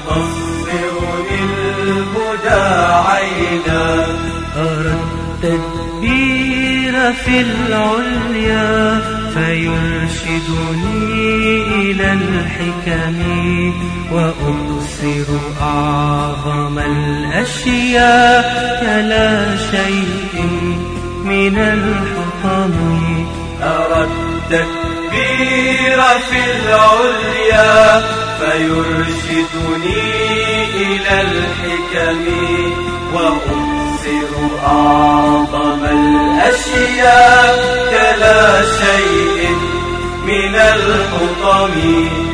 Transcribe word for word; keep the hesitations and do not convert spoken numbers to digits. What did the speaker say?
يبصرني الهدى عينا. أرى التدبير في العليا فيرشدني إلى الحكم، وأبصر أعظم الأشياء كلا شيء من الحطم. أرى التدبير في العليا فيرشدني إلى الحكم، وأبصر أعظم الأشياء كلا شيء من الحطم.